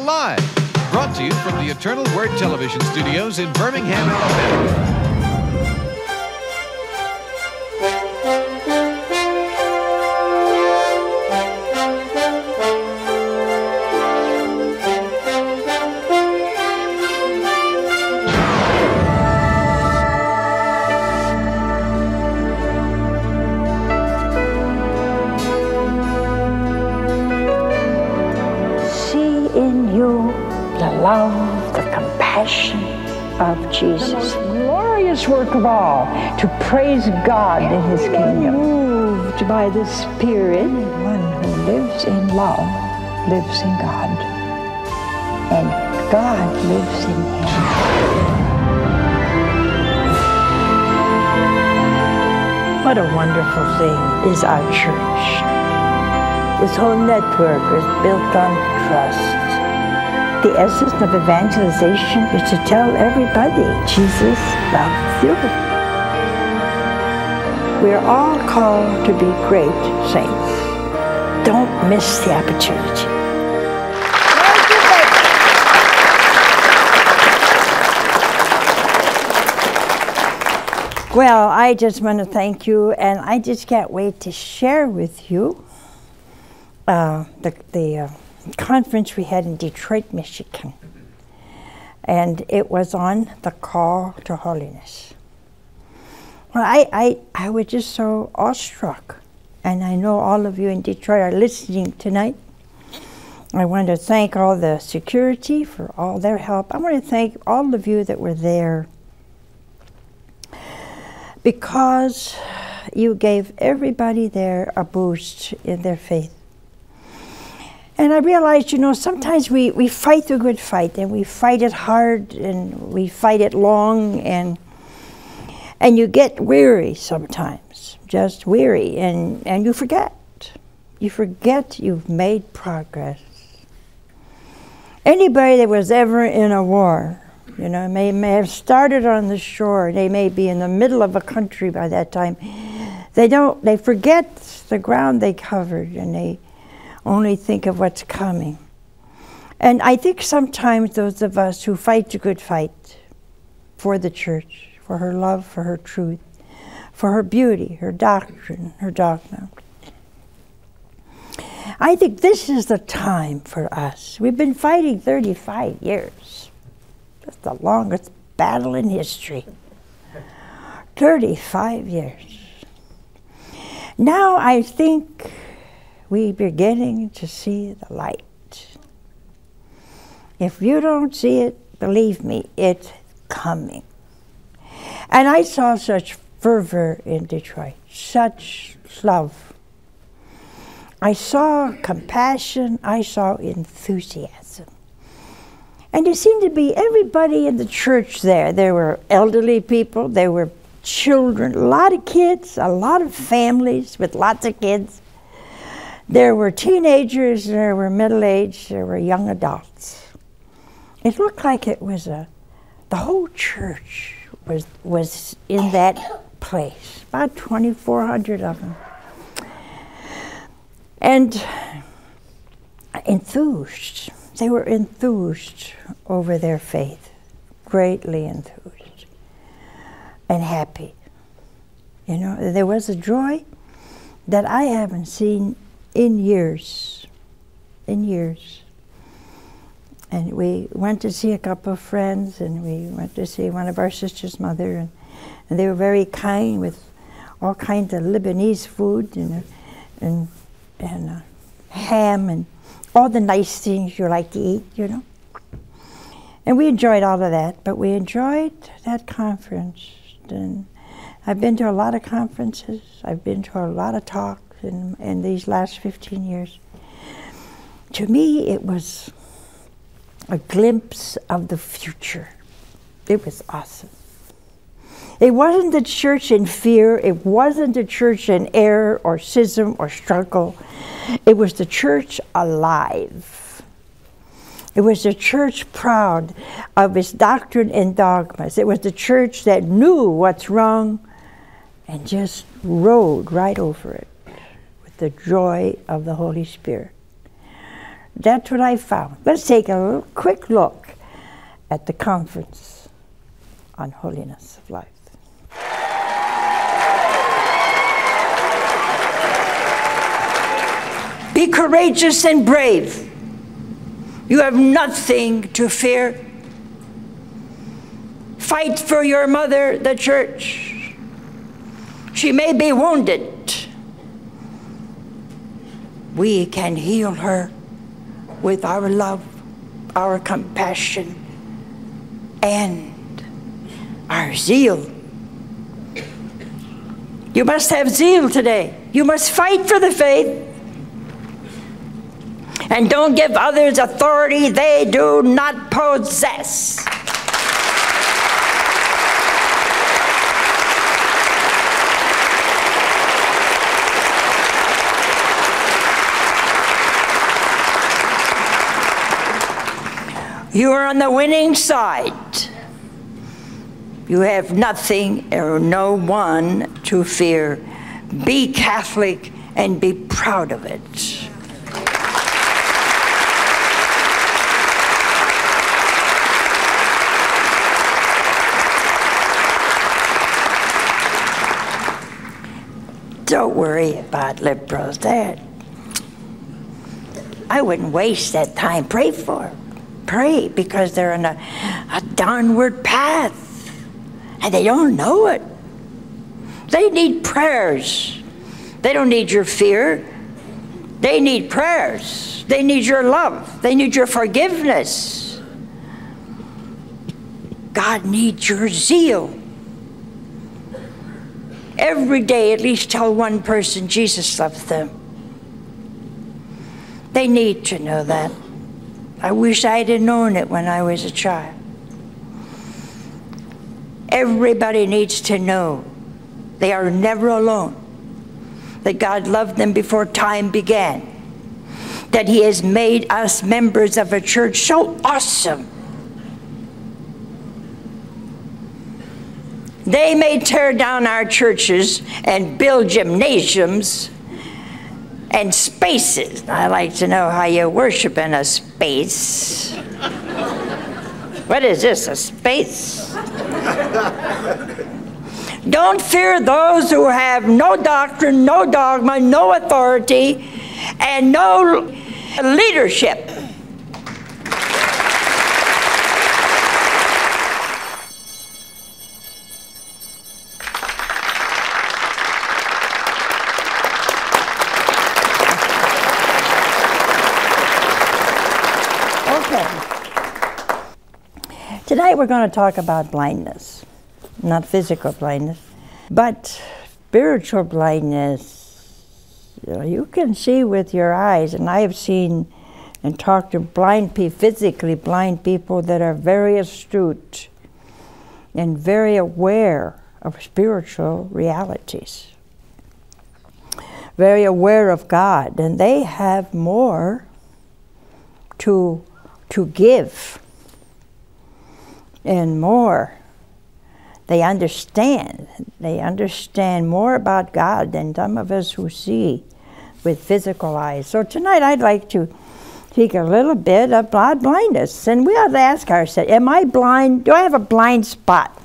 Alive, brought to you from the Eternal Word Television Studios in Birmingham, Alabama. Love, the compassion of Jesus. The most glorious work of all, to praise God in His kingdom. Moved by the Spirit, anyone who lives in love lives in God, and God lives in him. What a wonderful thing is our church. This whole network is built on trust. The essence of evangelization is to tell everybody Jesus loves you. We are all called to be great saints. Don't miss the opportunity. Well, I just want to thank you, and I just can't wait to share with you the conference we had in Detroit, Michigan. And it was on the call to holiness. Well, I was just so awestruck. And I know all of you in Detroit are listening tonight. I want to thank all the security for all their help. I want to thank all of you that were there, because you gave everybody there a boost in their faith. And I realized, you know, sometimes we fight the good fight, and we fight it hard, and we fight it long, and you get weary sometimes, just weary, and you forget. You forget you've made progress. Anybody that was ever in a war, you know, may have started on the shore, they may be in the middle of a country by that time, they forget the ground they covered, and they only think of what's coming. And I think sometimes those of us who fight the good fight for the church, for her love, for her truth, for her beauty, her doctrine, her dogma, I think this is the time for us. We've been fighting 35 years. That's the longest battle in history. 35 years. Now I think we're beginning to see the light. If you don't see it, believe me, it's coming. And I saw such fervor in Detroit, such love. I saw compassion, I saw enthusiasm. And there seemed to be everybody in the church there. There were elderly people, there were children, a lot of kids, a lot of families with lots of kids. There were teenagers, there were middle-aged, there were young adults. It looked like it was the whole church was in that place, about 2,400 of them. And enthused, they were enthused over their faith, greatly enthused and happy. You know, there was a joy that I haven't seen in years. And we went to see a couple of friends, and we went to see one of our sister's mother, and they were very kind with all kinds of Lebanese food, and ham and all the nice things you like to eat, you know. And we enjoyed all of that, but we enjoyed that conference. And I've been to a lot of conferences, I've been to a lot of talks in these last 15 years. To me, it was a glimpse of the future. It was awesome. It wasn't the church in fear, it wasn't the church in error or schism or struggle. It was the church alive. It was the church proud of its doctrine and dogmas. It was the church that knew what's wrong and just rode right over it with the joy of the Holy Spirit. That's what I found. Let's take a little quick look at the Conference on Holiness of Life. Be courageous and brave. You have nothing to fear. Fight for your mother, the church. She may be wounded. We can heal her with our love, our compassion, and our zeal. You must have zeal today. You must fight for the faith. And don't give others authority they do not possess. You are on the winning side. You have nothing or no one to fear. Be Catholic and be proud of it. Don't worry about liberals. I wouldn't waste that time. Pray for them. Pray, because they're on a downward path and they don't know it. They need prayers. They don't need your fear. They need prayers. They need your love. They need your forgiveness. God needs your zeal. Every day, at least tell one person Jesus loves them. They need to know that. I wish I'd have known it when I was a child. Everybody needs to know they are never alone, that God loved them before time began, that He has made us members of a church so awesome. They may tear down our churches and build gymnasiums and spaces. I like to know how you worship in a space. What is this, a space? Don't fear those who have no doctrine, no dogma, no authority, and no leadership. Tonight we're going to talk about blindness, not physical blindness, but spiritual blindness. You can see with your eyes, and I have seen and talked to blind people, physically blind people that are very astute and very aware of spiritual realities, very aware of God, and they have more to give. And more, they understand more about God than some of us who see with physical eyes. So tonight I'd like to speak a little bit about blindness. And we ought to ask ourselves, am I blind? Do I have a blind spot?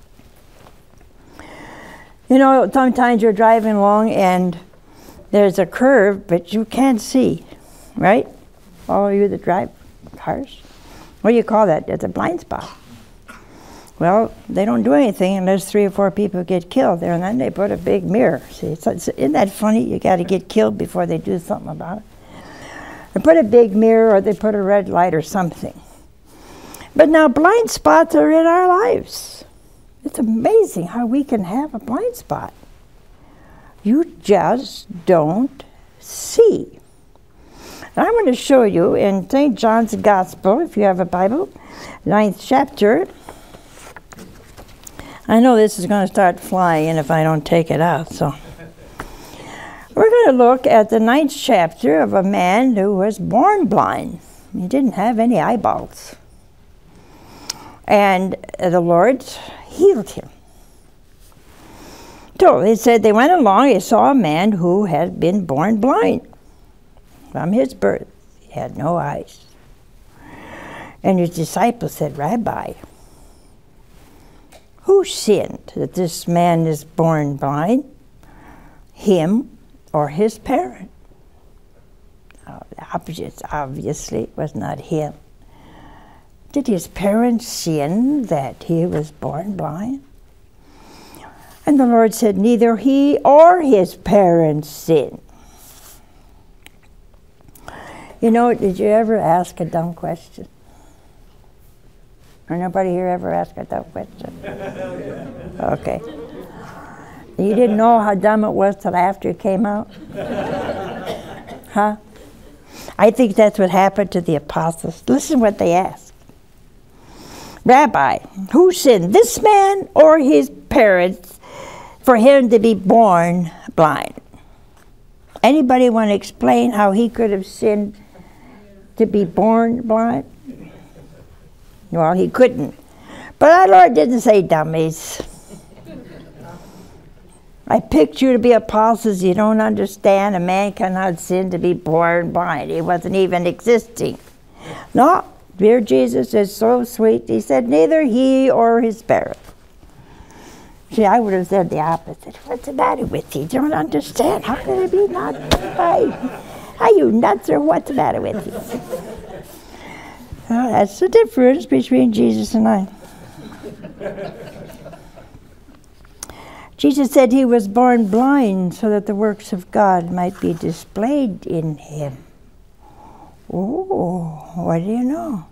You know, sometimes you're driving along and there's a curve, but you can't see, right? All of you that drive cars. What do you call that? It's a blind spot. Well, they don't do anything unless 3 or 4 people get killed there, and then they put a big mirror. See, isn't that funny? You got to get killed before they do something about it. They put a big mirror, or they put a red light or something. But now blind spots are in our lives. It's amazing how we can have a blind spot. You just don't see. And I'm going to show you in St. John's Gospel, if you have a Bible, 9th chapter. I know this is going to start flying if I don't take it out, so. We're going to look at the 9th chapter of a man who was born blind. He didn't have any eyeballs. And the Lord healed him. So it said they went along, they saw a man who had been born blind from his birth. He had no eyes. And his disciples said, Rabbi, who sinned that this man is born blind? Him or his parent? Obviously, it was not him. Did his parents sin that he was born blind? And the Lord said, neither he or his parents sinned. You know, did you ever ask a dumb question? Or nobody here ever asked a dumb question? Okay. You didn't know how dumb it was till after it came out? Huh? I think that's what happened to the apostles. Listen what they asked. Rabbi, who sinned, this man or his parents, for him to be born blind? Anybody want to explain how he could have sinned to be born blind? Well, he couldn't. But our Lord didn't say dummies. I picked you to be apostles. You don't understand. A man cannot sin to be born blind. He wasn't even existing. No, dear Jesus is so sweet. He said, neither he or his parents. See, I would have said the opposite. What's the matter with you? You don't understand. How can it be not right? Are you nuts or what's the matter with you? Well, that's the difference between Jesus and I. Jesus said he was born blind so that the works of God might be displayed in him. Oh, what do you know?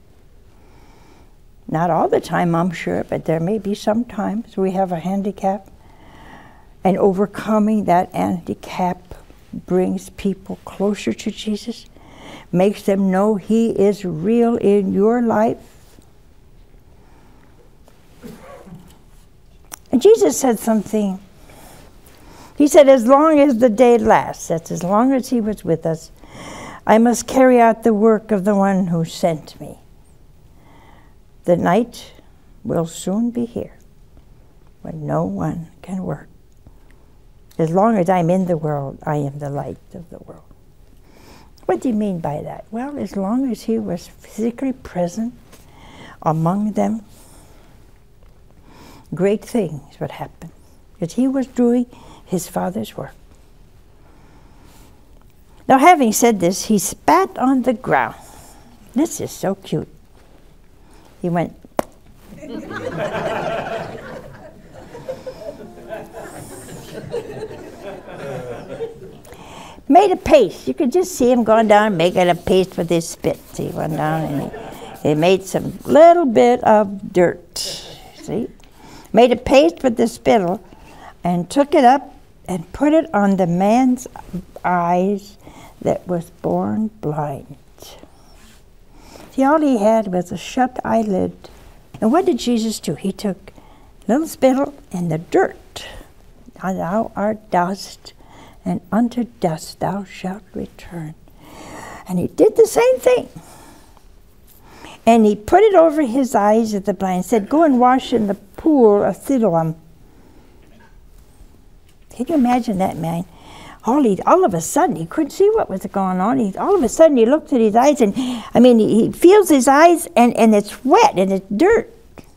Not all the time, I'm sure, but there may be some times we have a handicap, and overcoming that handicap brings people closer to Jesus, makes them know he is real in your life. And Jesus said something. He said, as long as the day lasts, that's as long as he was with us, I must carry out the work of the one who sent me. The night will soon be here when no one can work. As long as I'm in the world, I am the light of the world. What do you mean by that? Well, as long as he was physically present among them, great things would happen, because he was doing his Father's work. Now, having said this, he spat on the ground. This is so cute. He went. Made a paste. You could just see him going down making a paste with his spit. See, he went down and he made some little bit of dirt. See? Made a paste with the spittle and took it up and put it on the man's eyes that was born blind. See, all he had was a shut eyelid. And what did Jesus do? He took a little spittle and the dirt. Thou art dust, and unto dust thou shalt return. And he did the same thing. And he put it over his eyes of the blind and said, go and wash in the pool of Siloam. Can you imagine that, man? All of a sudden, he couldn't see what was going on. All of a sudden, he looked at his eyes, and he feels his eyes, and it's wet, and it's dirt.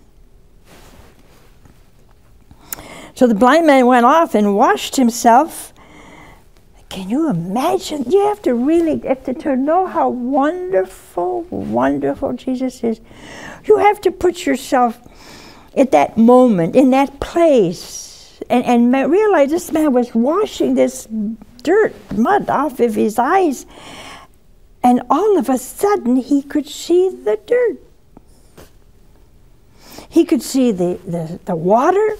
So the blind man went off and washed himself. Can you imagine? You have to really, to know how wonderful, wonderful Jesus is. You have to put yourself at that moment, in that place, and realize this man was washing this dirt, mud off of his eyes, and all of a sudden he could see the dirt. He could see the water.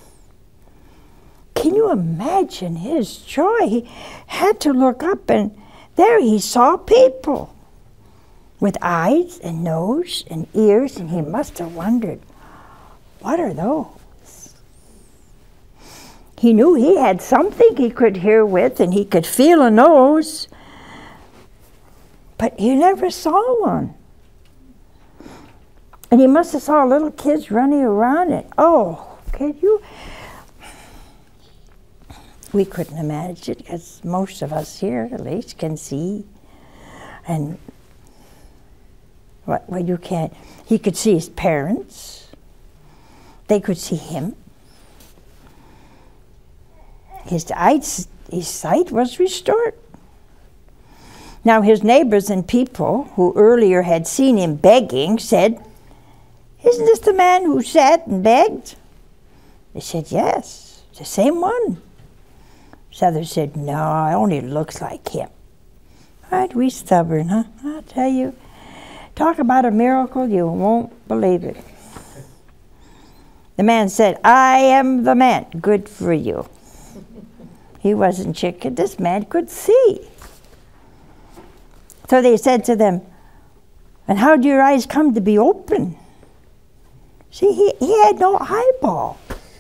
Can you imagine his joy? He had to look up, and there he saw people with eyes and nose and ears, and he must have wondered, what are those? He knew he had something he could hear with, and he could feel a nose, but he never saw one. And he must have saw little kids running around, and oh, can you? We couldn't imagine, because most of us here, at least, can see. And well, you can't. He could see his parents. They could see him. His sight was restored. Now his neighbors and people who earlier had seen him begging said, "Isn't this the man who sat and begged?" They said, "Yes, it's the same one." So others said, "No, it only looks like him." Aren't we stubborn, huh? I'll tell you. Talk about a miracle, you won't believe it. The man said, "I am the man." Good for you. He wasn't chicken. This man could see. So they said to them, "And how do your eyes come to be open?" See, he had no eyeball.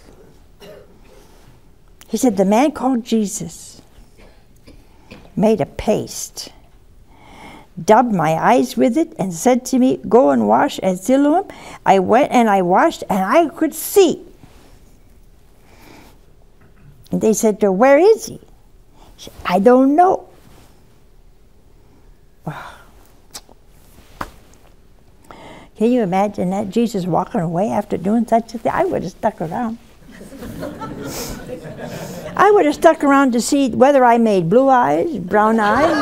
He said, "The man called Jesus made a paste, dabbed my eyes with it, and said to me, 'Go and wash at Siloam.' I went and I washed, and I could see." And they said to her, "Where is he?" She said, "I don't know." Can you imagine that? Jesus walking away after doing such a thing? I would have stuck around. I would have stuck around to see whether I made blue eyes, brown eyes,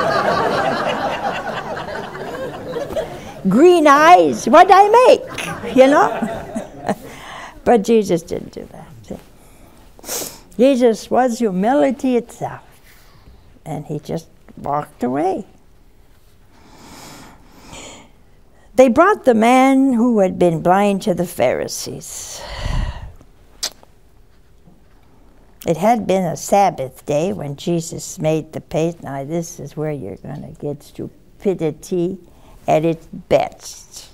green eyes. What did I make? You know? But Jesus didn't do that. See? Jesus was humility itself. And he just walked away. They brought the man who had been blind to the Pharisees. It had been a Sabbath day when Jesus made the paste. Now this is where you're going to get stupidity at its best.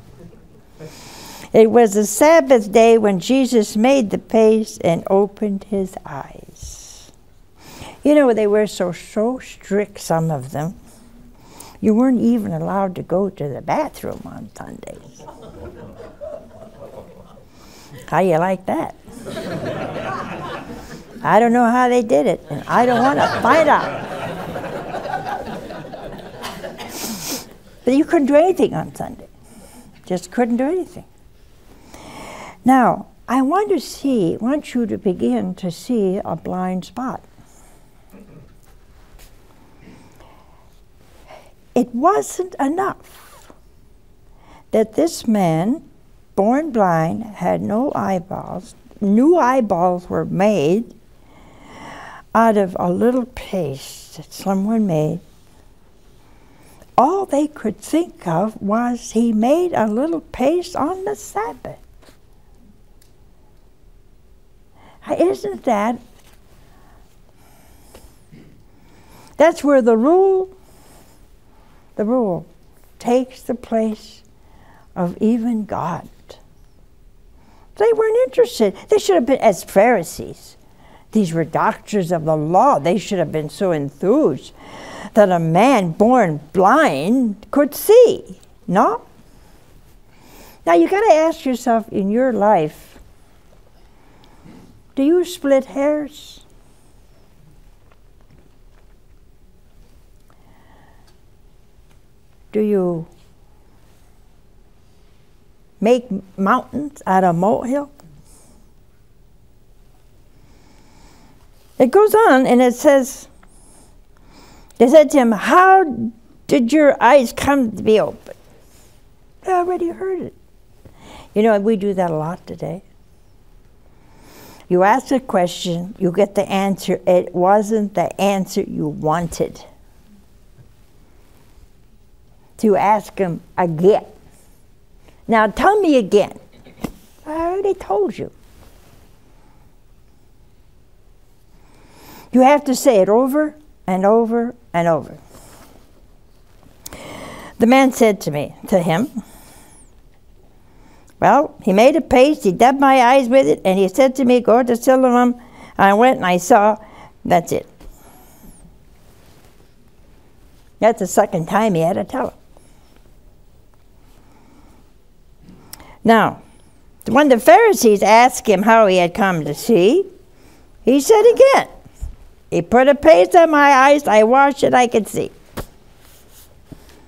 It was a Sabbath day when Jesus made the paste and opened his eyes. You know, they were so strict, some of them. You weren't even allowed to go to the bathroom on Sundays. How you like that? I don't know how they did it, and I don't want to find out. But you couldn't do anything on Sunday. Just couldn't do anything. Now, I want you to begin to see a blind spot. It wasn't enough that this man, born blind, had no eyeballs. New eyeballs were made out of a little paste that someone made. All they could think of was he made a little paste on the Sabbath. Isn't that? That's where the rule takes the place of even God. They weren't interested. They should have been, as Pharisees, these were doctors of the law. They should have been so enthused that a man born blind could see. No? Now you got to ask yourself in your life, do you split hairs? Do you make mountains out of molehill? It goes on and it says, they said to him, "How did your eyes come to be open?" I already heard it. You know, we do that a lot today. You ask a question, you get the answer. It wasn't the answer you wanted. To ask him again. Now tell me again. I already told you. You have to say it over and over and over. The man said to him, "Well, he made a paste, he dabbed my eyes with it, and he said to me, 'Go to Siloam.' I went and I saw." That's it. That's the second time he had to tell him. Now, when the Pharisees asked him how he had come to see, he said again, "He put a paste on my eyes, I washed it, I could see."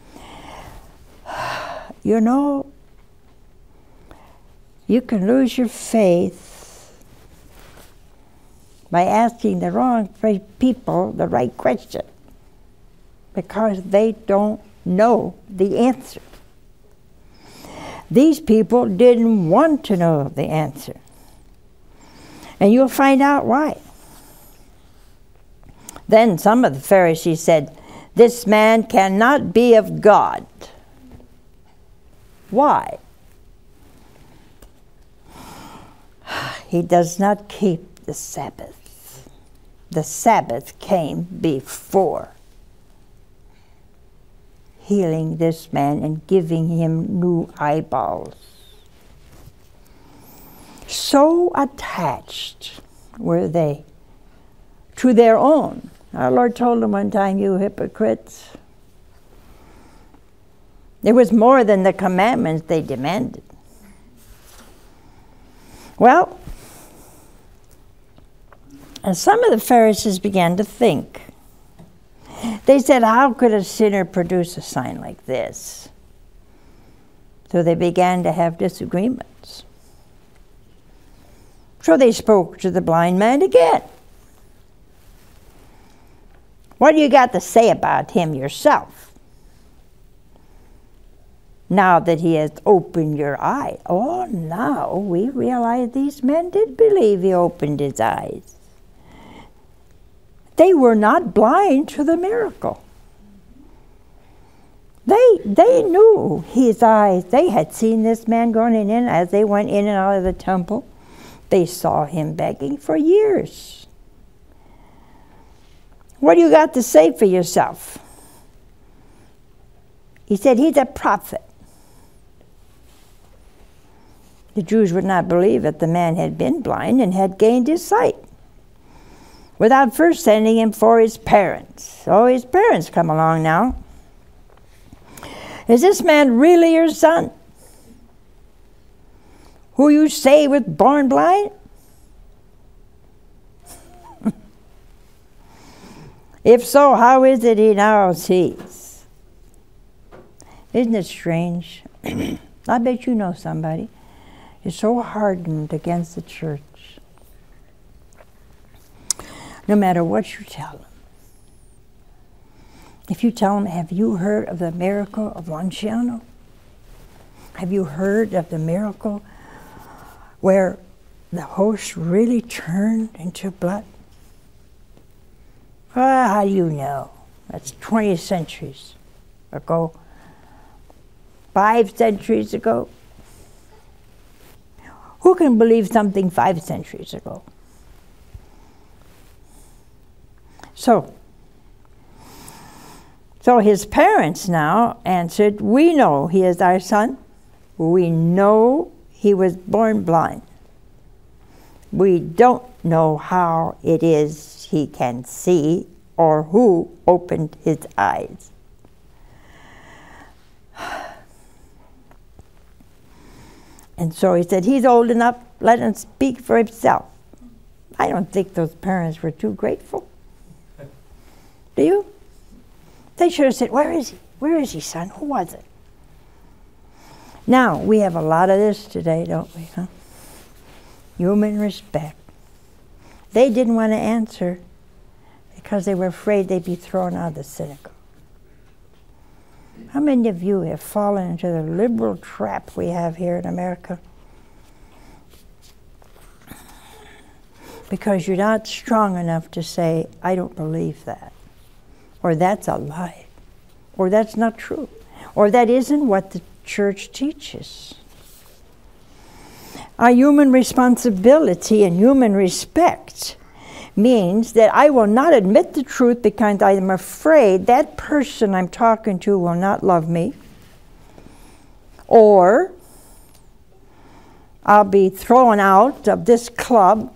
You know, you can lose your faith by asking the wrong people the right question because they don't know the answer. These people didn't want to know the answer. And you'll find out why. Then some of the Pharisees said, "This man cannot be of God." Why? He does not keep the Sabbath. The Sabbath came before healing this man and giving him new eyeballs. So attached were they to their own. Our Lord told them one time, "You hypocrites." There was more than the commandments they demanded. Well, and some of the Pharisees began to think. They said, "How could a sinner produce a sign like this?" So they began to have disagreements. So they spoke to the blind man again. "What do you got to say about him yourself? Now that he has opened your eye." Oh, now we realize these men did believe he opened his eyes. They were not blind to the miracle. They knew his eyes. They had seen this man going in and as they went in and out of the temple. They saw him begging for years. "What do you got to say for yourself?" He said, "He's a prophet." The Jews would not believe that the man had been blind and had gained his sight without first sending him for his parents. Oh, his parents come along now. "Is this man really your son, who you say was born blind? If so, how is it he now sees?" Isn't it strange? I bet you know somebody is so hardened against the church. No matter what you tell them. If you tell them, "Have you heard of the miracle of Lanciano? Have you heard of the miracle where the host really turned into blood?" How do you know? That's 20 centuries ago. 5 centuries ago. Who can believe something 5 centuries ago? So his parents now answered, "We know he is our son. We know he was born blind. We don't know how it is he can see or who opened his eyes." And so he said, "He's old enough, let him speak for himself." I don't think those parents were too grateful. Do you? They should have said, "Where is he? Where is he, son? Who was it?" Now, we have a lot of this today, don't we? Huh? Human respect. They didn't want to answer because they were afraid they'd be thrown out of the synagogue. How many of you have fallen into the liberal trap we have here in America? Because you're not strong enough to say, "I don't believe that," or "That's a lie," or "That's not true," or "That isn't what the church teaches." Our human responsibility and human respect means that I will not admit the truth because I am afraid that person I'm talking to will not love me, or I'll be thrown out of this club,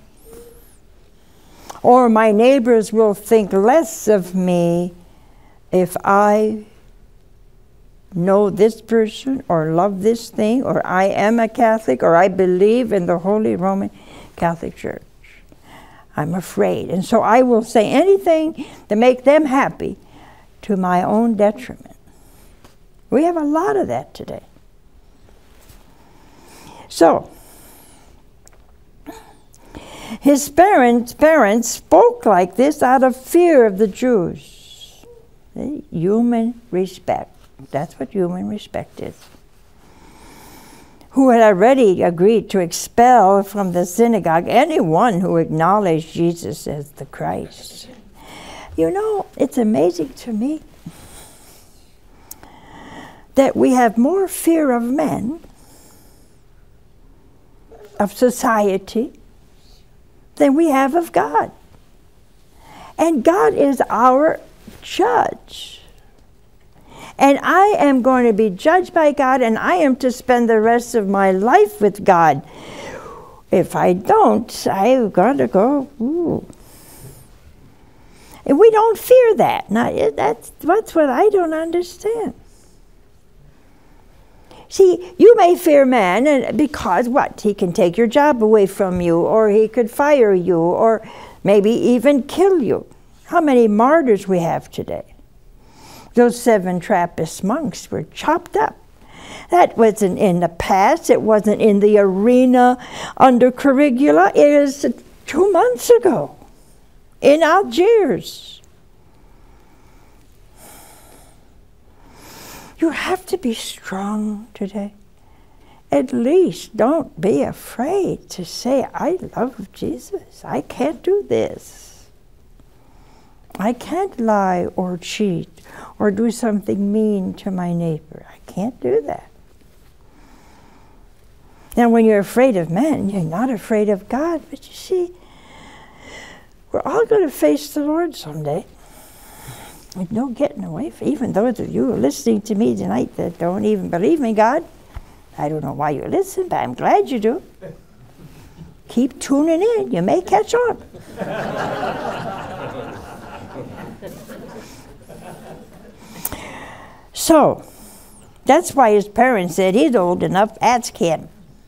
or my neighbors will think less of me if I know this person or love this thing, or I am a Catholic, or I believe in the Holy Roman Catholic Church. I'm afraid. And so I will say anything to make them happy to my own detriment. We have a lot of that today. So, his parents spoke like this out of fear of the Jews. Human respect. That's what human respect is. Who had already agreed to expel from the synagogue anyone who acknowledged Jesus as the Christ. You know, it's amazing to me that we have more fear of men, of society, than we have of God. And God is our judge. And I am going to be judged by God, and I am to spend the rest of my life with God. If I don't, I've got to go, ooh. And we don't fear that. Now, that's what I don't understand. See, you may fear man and because what? He can take your job away from you, or he could fire you, or maybe even kill you. How many martyrs we have today? Those 7 Trappist monks were chopped up. That wasn't in the past. It wasn't in the arena under Caligula. It is 2 months ago in Algiers. You have to be strong today. At least don't be afraid to say, I love Jesus. I can't do this. I can't lie or cheat or do something mean to my neighbor. I can't do that. Now, when you're afraid of men, you're not afraid of God. But you see, we're all going to face the Lord someday. There's no getting away from it. Even those of you who are listening to me tonight that don't even believe in God, I don't know why you listen, but I'm glad you do. Keep tuning in. You may catch on. So, that's why his parents said, he's old enough, ask him.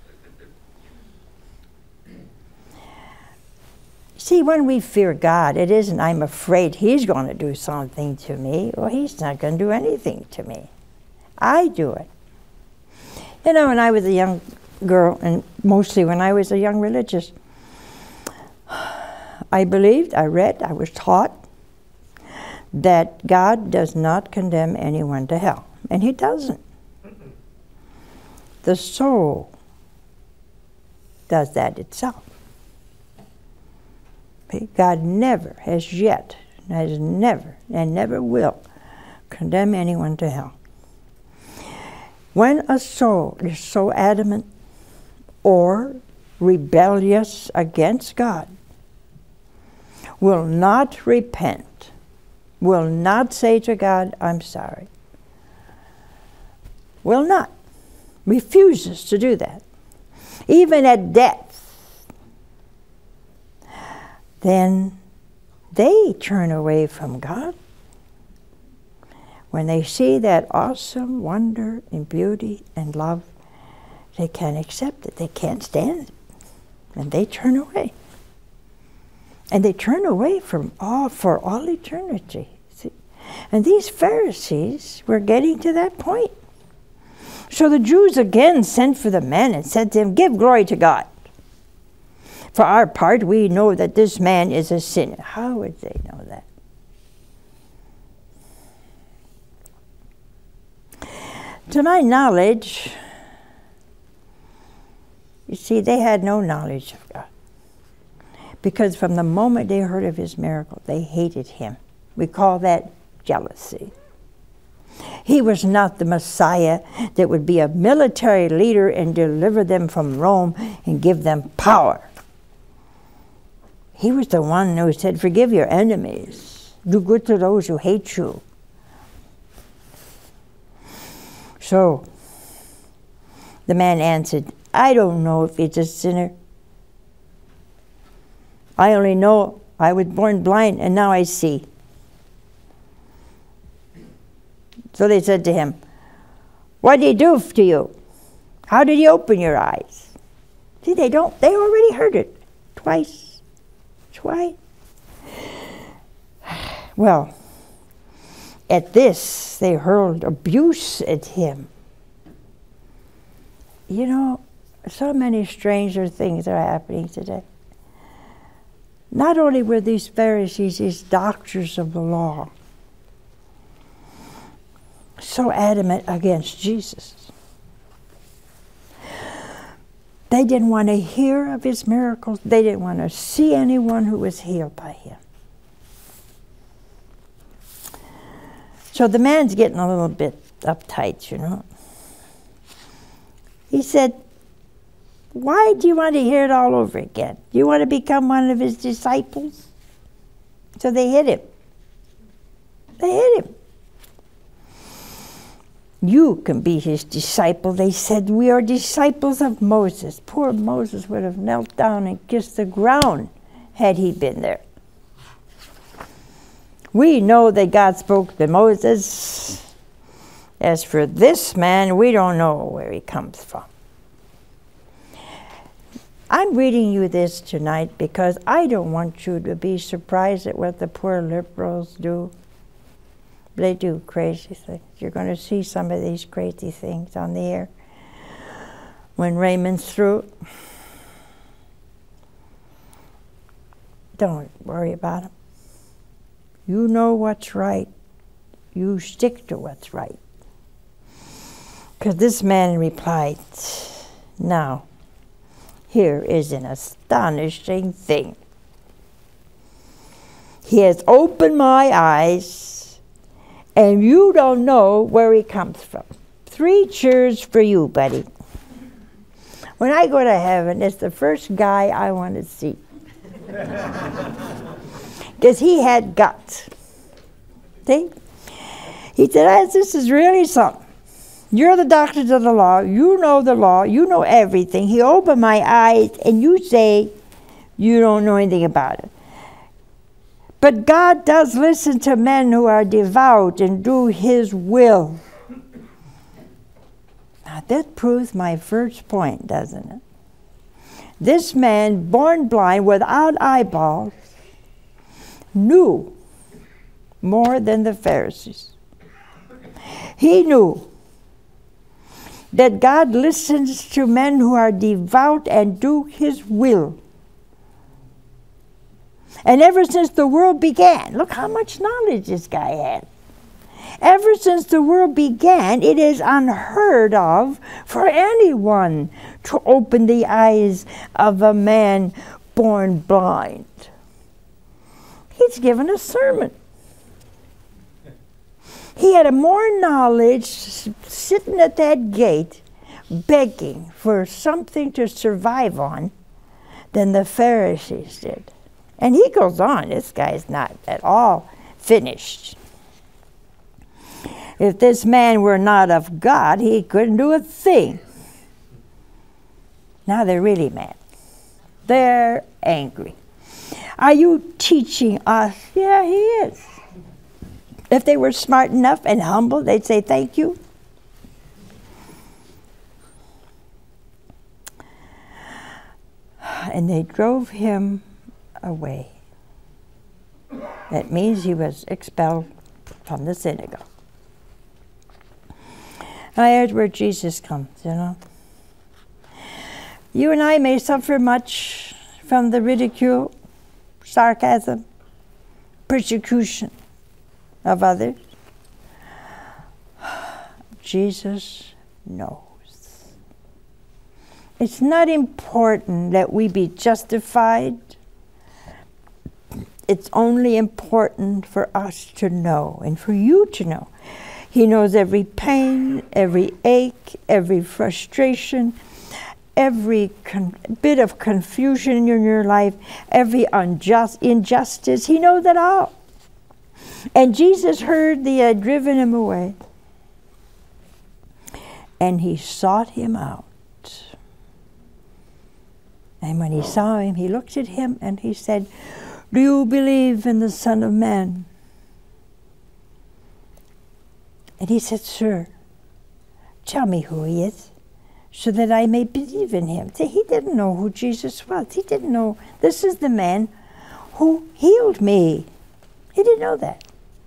See, when we fear God, it isn't, I'm afraid he's going to do something to me. Well, he's not going to do anything to me. I do it. You know, when I was a young girl, and mostly when I was a young religious, I believed, I read, I was taught that God does not condemn anyone to hell. And he doesn't. The soul does that itself. God never has yet, has never, and never will condemn anyone to hell. When a soul is so adamant or rebellious against God, will not repent, will not say to God, I'm sorry, will not, refuses to do that, even at death, then they turn away from God. When they see that awesome wonder and beauty and love, they can't accept it. They can't stand it. And they turn away. And they turn away from for all eternity. See? And these Pharisees were getting to that point. So the Jews again sent for the men and said to him, give glory to God. For our part, we know that this man is a sinner. How would they know that? To my knowledge, you see, they had no knowledge of God. Because from the moment they heard of his miracle, they hated him. We call that jealousy. He was not the Messiah that would be a military leader and deliver them from Rome and give them power. He was the one who said, forgive your enemies. Do good to those who hate you. So, the man answered, I don't know if he's a sinner. I only know I was born blind and now I see. So they said to him, what did he do to you? How did he open your eyes? See, they already heard it twice. Well, at this, they hurled abuse at him. You know, So many stranger things are happening today. Not only were these Pharisees, these doctors of the law, so adamant against Jesus. They didn't want to hear of his miracles. They didn't want to see anyone who was healed by him. So the man's getting a little bit uptight, you know. He said, why do you want to hear it all over again? Do you want to become one of his disciples? So they hit him. They hit him. You can be his disciple. They said, we are disciples of Moses. Poor Moses would have knelt down and kissed the ground had he been there. We know that God spoke to Moses. As for this man, we don't know where he comes from. I'm reading you this tonight because I don't want you to be surprised at what the poor liberals do. They do crazy things. You're going to see some of these crazy things on the air when Raymond's through. Don't worry about them. You know what's right. You stick to what's right. Because this man replied, now, here is an astonishing thing. He has opened my eyes, and you don't know where he comes from. 3 cheers for you, buddy. When I go to heaven, it's the first guy I want to see. Because he had guts. See? He said, this is really something. You're the doctors of the law. You know the law. You know everything. He opened my eyes, and you say you don't know anything about it. But God does listen to men who are devout and do his will. Now that proves my first point, doesn't it? This man, born blind without eyeballs, knew more than the Pharisees. He knew that God listens to men who are devout and do his will. And ever since the world began, look how much knowledge this guy had. Ever since the world began, it is unheard of for anyone to open the eyes of a man born blind. He's given a sermon. He had more knowledge sitting at that gate begging for something to survive on than the Pharisees did. And he goes on, this guy's not at all finished. If this man were not of God, he couldn't do a thing. Now they're really mad. They're angry. Are you teaching us? Yeah, he is. If they were smart enough and humble, they'd say thank you. And they drove him away. That means he was expelled from the synagogue. Now here's where Jesus comes, you know. You and I may suffer much from the ridicule, sarcasm, persecution of others. Jesus knows. It's not important that we be justified. It's only important for us to know and for you to know. He knows every pain, every ache, every frustration, every bit of confusion in your life, every injustice. He knows it all. And Jesus heard they had driven him away. And he sought him out. And when he saw him, he looked at him and he said, "Do you believe in the Son of Man?" And he said, "Sir, tell me who he is, so that I may believe in him." See, he didn't know who Jesus was. He didn't know, this is the man who healed me. He didn't know that.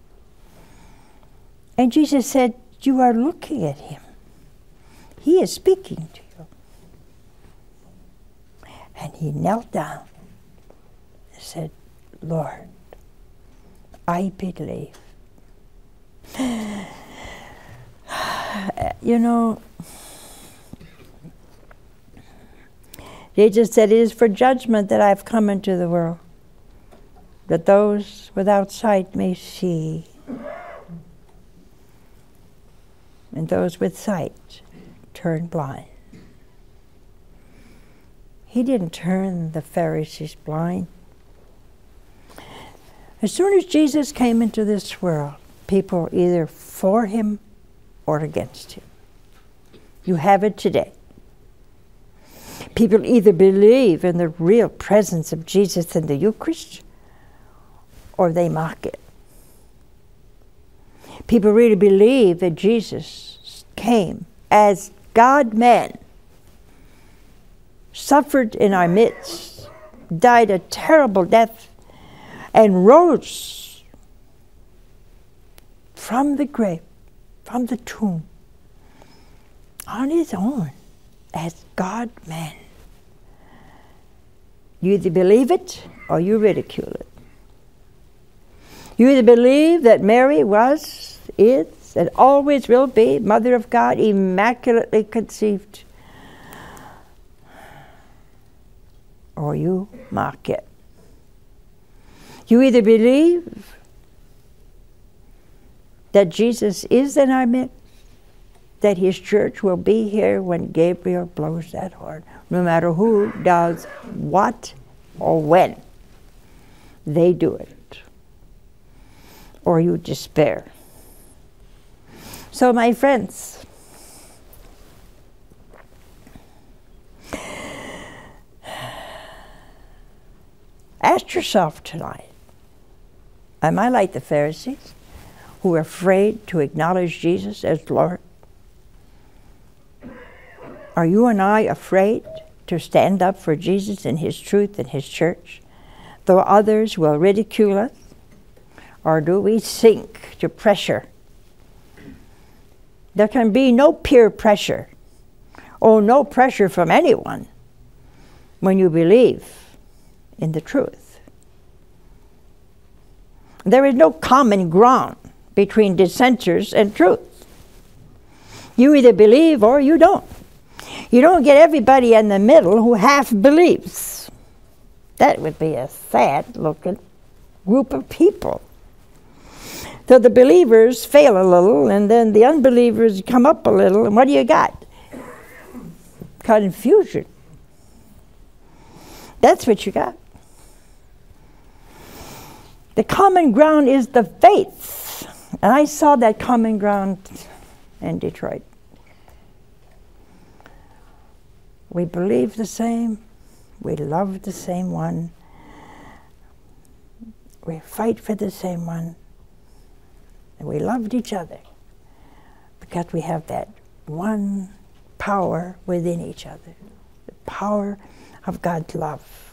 And Jesus said, "You are looking at him. He is speaking to you." And he knelt down and said, Lord, I believe. You know, Jesus said, it is for judgment that I have come into the world, that those without sight may see, and those with sight turn blind. He didn't turn the Pharisees blind. As soon as Jesus came into this world, people were either for him or against him. You have it today. People either believe in the real presence of Jesus in the Eucharist, or they mock it. People really believe that Jesus came as God-man, suffered in our midst, died a terrible death, and rose from the grave, from the tomb, on his own, as God-man. You either believe it or you ridicule it. You either believe that Mary was, is, and always will be Mother of God, immaculately conceived, or you mock it. You either believe that Jesus is in our midst, that his church will be here when Gabriel blows that horn, no matter who does what or when they do it, or you despair. So, my friends, ask yourself tonight, am I like the Pharisees who are afraid to acknowledge Jesus as Lord? Are you and I afraid to stand up for Jesus and his truth and his church, though others will ridicule us? Or do we sink to pressure? There can be no peer pressure, or no pressure from anyone, when you believe in the truth. There is no common ground between dissenters and truth. You either believe or you don't. You don't get everybody in the middle who half believes. That would be a sad-looking group of people. So the believers fail a little, and then the unbelievers come up a little, and what do you got? Confusion. That's what you got. The common ground is the faith. And I saw that common ground in Detroit. We believe the same. We love the same one. We fight for the same one. And we loved each other because we have that one power within each other, the power of God's love.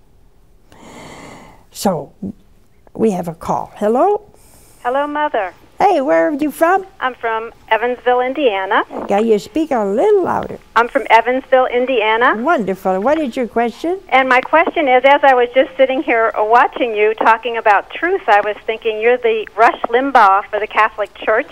So, we have a call. Hello? Hello, Mother. Hey, where are you from? I'm from Evansville, Indiana. Can you speak a little louder? I'm from Evansville, Indiana. Wonderful. What is your question? And my question is, as I was just sitting here watching you talking about truth, I was thinking you're the Rush Limbaugh for the Catholic Church.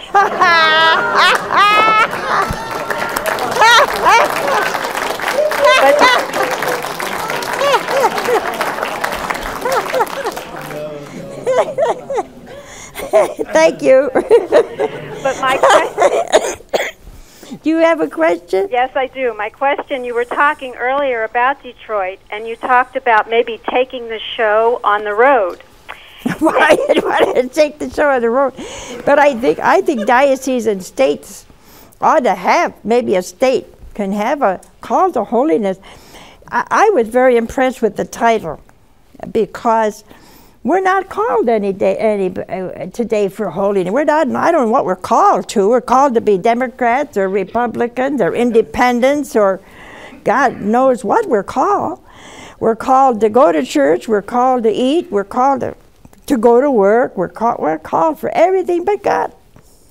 Thank you. But my question... Do you have a question? Yes, I do. My question, you were talking earlier about Detroit, and you talked about maybe taking the show on the road. Why did I want to take the show on the road? But I think dioceses and states ought to have, maybe a state can have a call to holiness. I was very impressed with the title, because we're not called today for holiness. We're not. I don't know what we're called to. We're called to be Democrats or Republicans or Independents or God knows what we're called. We're called to go to church. We're called to eat. We're called to go to work. We're called for everything but God.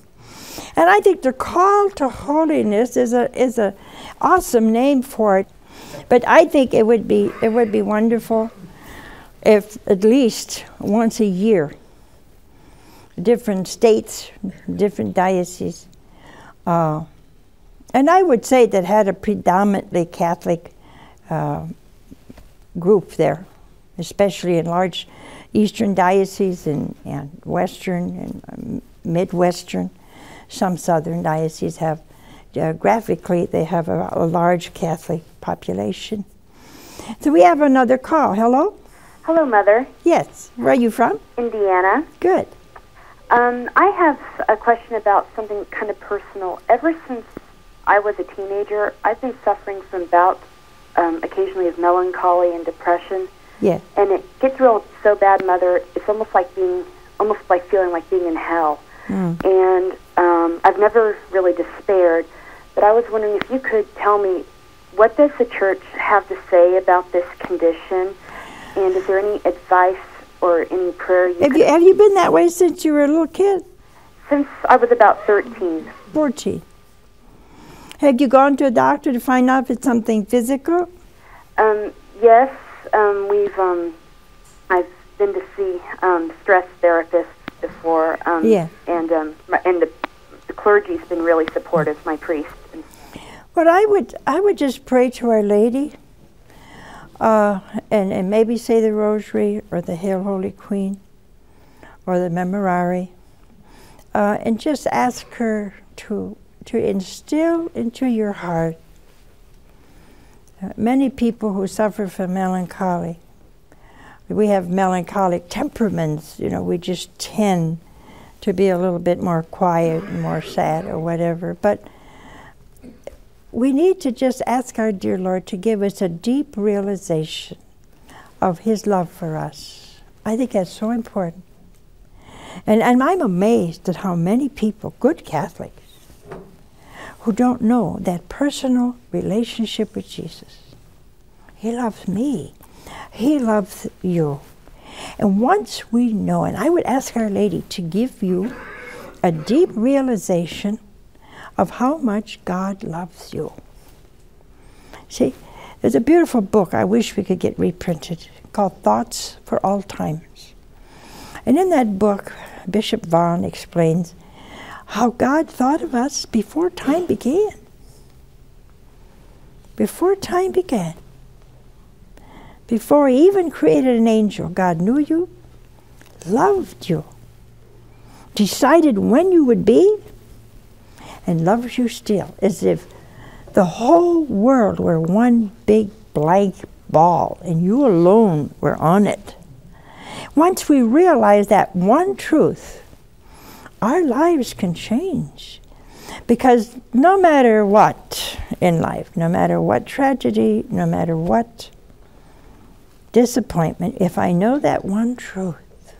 And I think the call to holiness is a awesome name for it. But I think it would be wonderful if at least once a year, different states, different dioceses, and I would say that had a predominantly Catholic group there, especially in large Eastern dioceses and Western and Midwestern. Some Southern dioceses have, geographically, they have a large Catholic population. So we have another call. Hello? Hello, Mother. Yes. Where are you from? Indiana. Good. I have a question about something kind of personal. Ever since I was a teenager, I've been suffering from bouts, occasionally, of melancholy and depression. Yes. And it gets so bad, Mother. It's almost like feeling like being in hell. And I've never really despaired, but I was wondering if you could tell me, what does the church have to say about this condition? And is there any advice or any prayer Have you been that way since you were a little kid? Since I was about 13. 14. Have you gone to a doctor to find out if it's something physical? Yes. I've been to see stress therapists before. Yeah. And the clergy's been really supportive, my priest. But I would just pray to Our Lady, and maybe say the Rosary or the Hail Holy Queen or the Memorare, and just ask her to instill into your heart. Many people who suffer from melancholy, we have melancholic temperaments, we just tend to be a little bit more quiet and more sad or whatever, but we need to just ask our dear Lord to give us a deep realization of His love for us. I think that's so important. And I'm amazed at how many people, good Catholics, who don't know that personal relationship with Jesus. He loves me. He loves you. And once we know, and I would ask Our Lady to give you a deep realization of how much God loves you. See, there's a beautiful book I wish we could get reprinted called Thoughts for All Times. And in that book, Bishop Vaughn explains how God thought of us before time began. Before time began. Before He even created an angel, God knew you, loved you, decided when you would be, and loves you still, as if the whole world were one big blank ball and you alone were on it. Once we realize that one truth, our lives can change. Because no matter what in life, no matter what tragedy, no matter what disappointment, if I know that one truth,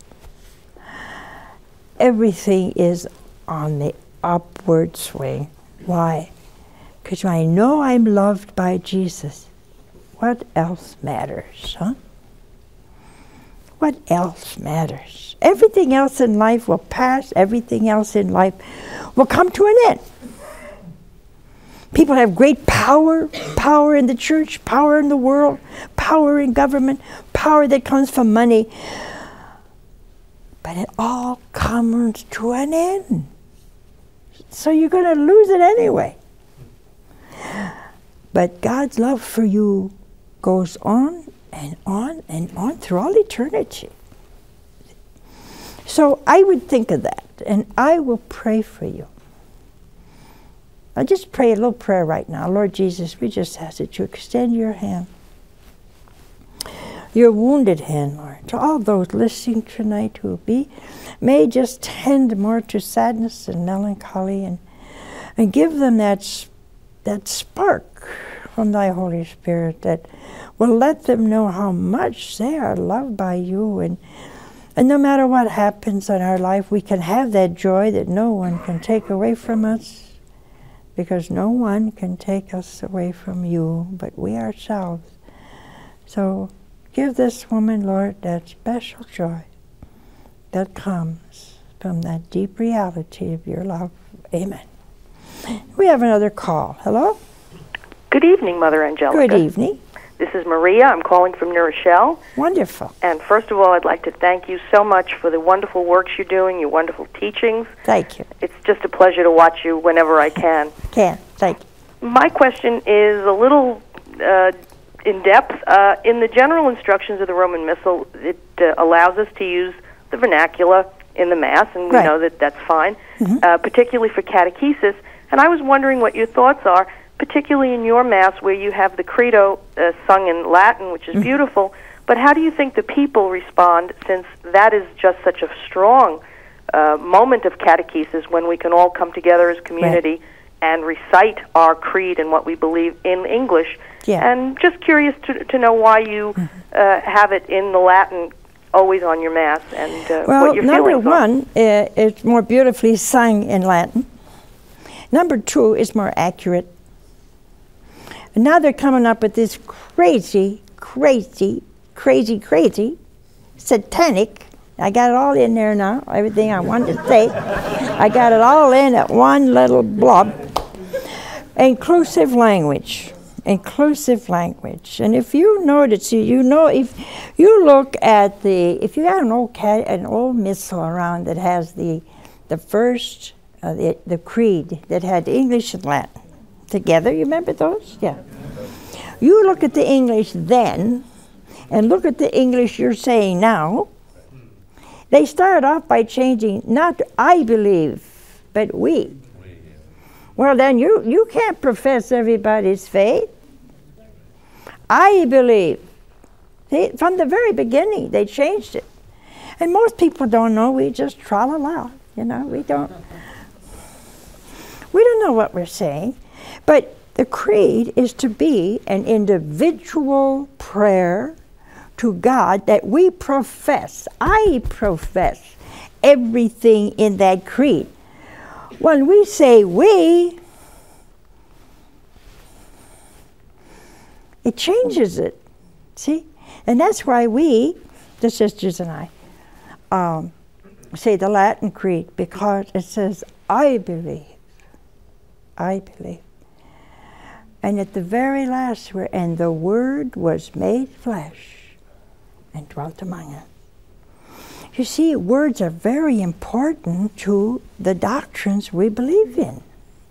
everything is on the upward swing. Why? Because I know I'm loved by Jesus. What else matters, huh? What else matters? Everything else in life will pass. Everything else in life will come to an end. People have great power in the church, power in the world, power in government, power that comes from money. But it all comes to an end. So you're going to lose it anyway. But God's love for you goes on and on and on through all eternity. So I would think of that, and I will pray for you. I'll just pray a little prayer right now. Lord Jesus, we just ask that you extend your hand, your wounded hand, Lord, to all those listening tonight who may just tend more to sadness and melancholy, and give them that spark from thy Holy Spirit that will let them know how much they are loved by you, and no matter what happens in our life, we can have that joy that no one can take away from us, because no one can take us away from you but we ourselves. So give this woman, Lord, that special joy that comes from that deep reality of your love. Amen. We have another call. Hello? Good Good evening, Mother Angelica. Good evening. This is Maria. I'm calling from New Rochelle. Wonderful. And first of all, I'd like to thank you so much for the wonderful works you're doing, your wonderful teachings. Thank you. It's just a pleasure to watch you whenever I can. Thank you. My question is a little in depth. In the general instructions of the Roman Missal, it allows us to use the vernacular in the Mass, and we Right. know that that's fine, particularly for catechesis. And I was wondering what your thoughts are, particularly in your Mass where you have the Credo sung in Latin, which is beautiful, but how do you think the people respond, since that is just such a strong moment of catechesis when we can all come together as community and recite our creed and what we believe in English? Yeah. And just curious to know why you have it in the Latin always on your Mass, and what your number feelings are. one, it's more beautifully sung in Latin. Number two, it's more accurate. And now they're coming up with this crazy satanic. I got it all in there now, everything I wanted to say. I got it all in at one little blob. Inclusive language. And if you notice, you know, if you look at if you got an old missal around that has the first, the creed that had English and Latin together, you remember those? Yeah. You look at the English then, and look at the English you're saying now. They start off by changing, not I believe, but we. Well, then you can't profess everybody's faith. I believe. From the very beginning, they changed it. And most people don't know. We just tra-la-la. You know, we don't know what we're saying. But the creed is to be an individual prayer to God that we profess. I profess everything in that creed. When we say we, it changes it. See? And that's why we, the sisters and I, say the Latin creed, because it says, I believe. I believe. And at the very last, and the Word was made flesh and dwelt among us. You see, words are very important to the doctrines we believe in.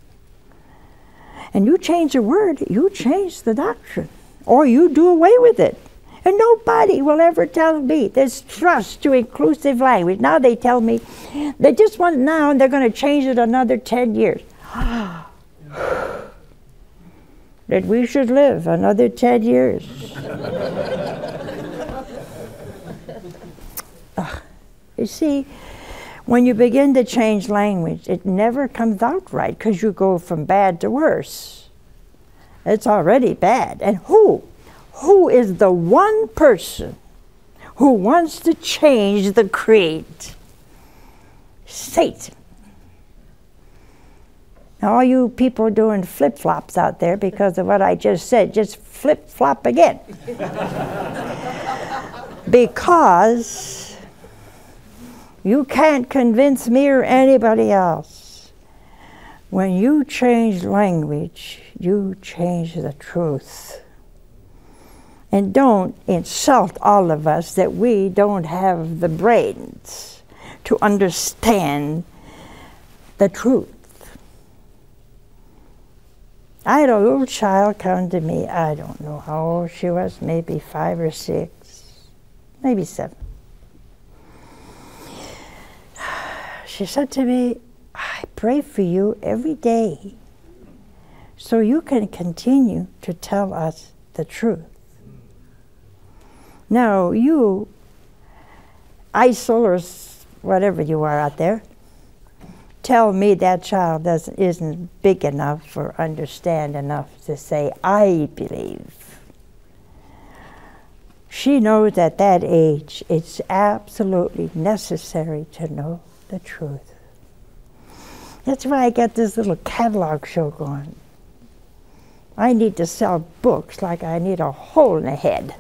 And you change a word, you change the doctrine, or you do away with it. And nobody will ever tell me there's trust to inclusive language. Now they tell me they just want it now and they're going to change it another 10 years. That we should live another 10 years. You see, when you begin to change language, it never comes out right because you go from bad to worse. It's already bad. And who is the one person who wants to change the creed? Satan. Now, all you people doing flip-flops out there because of what I just said, just flip-flop again. Because you can't convince me or anybody else. When you change language, you change the truth. And don't insult all of us that we don't have the brains to understand the truth. I had a little child come to me, I don't know how old she was, maybe 5 or 6, maybe 7. She said to me, I pray for you every day so you can continue to tell us the truth. Now you, ISIL or whatever you are out there, tell me that child isn't big enough or understand enough to say, I believe. She knows at that age it's absolutely necessary to know the truth. That's why I got this little catalog show going. I need to sell books like I need a hole in the head.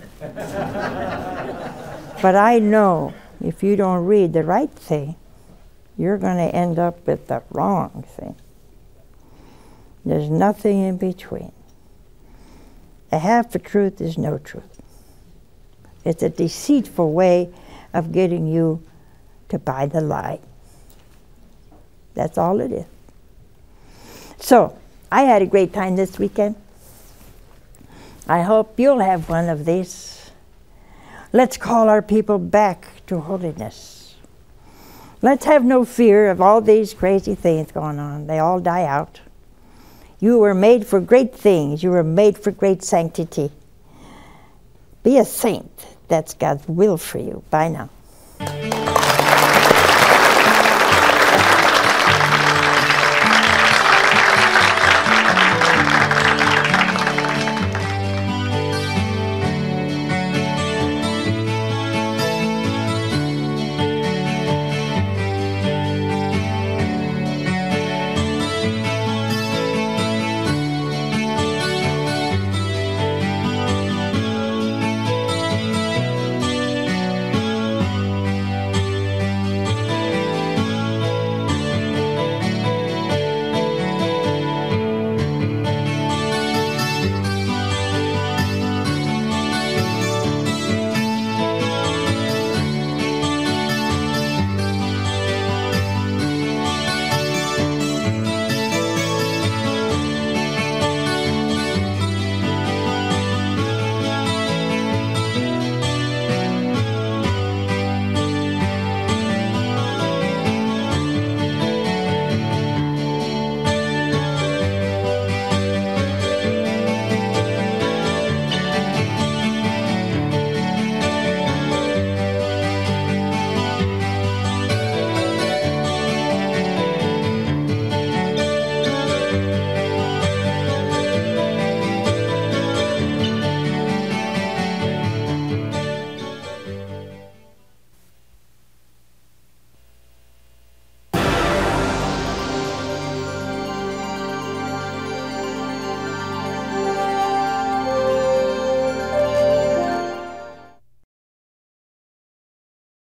But I know if you don't read the right thing, you're going to end up with the wrong thing. There's nothing in between. A half a truth is no truth. It's a deceitful way of getting you to buy the lie. That's all it is. So, I had a great time this weekend. I hope you'll have one of these. Let's call our people back to holiness. Let's have no fear of all these crazy things going on. They all die out. You were made for great things. You were made for great sanctity. Be a saint. That's God's will for you. Bye now.